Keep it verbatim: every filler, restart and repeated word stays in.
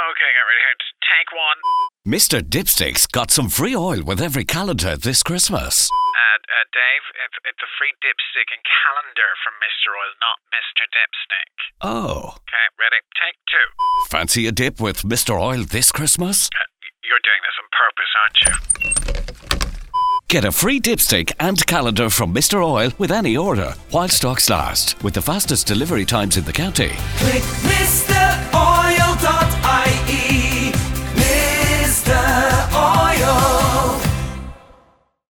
Okay, get ready here. Take one. Mister Dipstick's got some free oil with every calendar this Christmas. Uh, uh, Dave, it's, it's a free dipstick and calendar from Mister Oil, not Mister Dipstick. Oh. Okay, ready? Take two. Fancy a dip with Mister Oil this Christmas? Uh, you're doing this on purpose, aren't you? Get a free dipstick and calendar from Mister Oil with any order, while stocks last, with the fastest delivery times in the county. Click Mister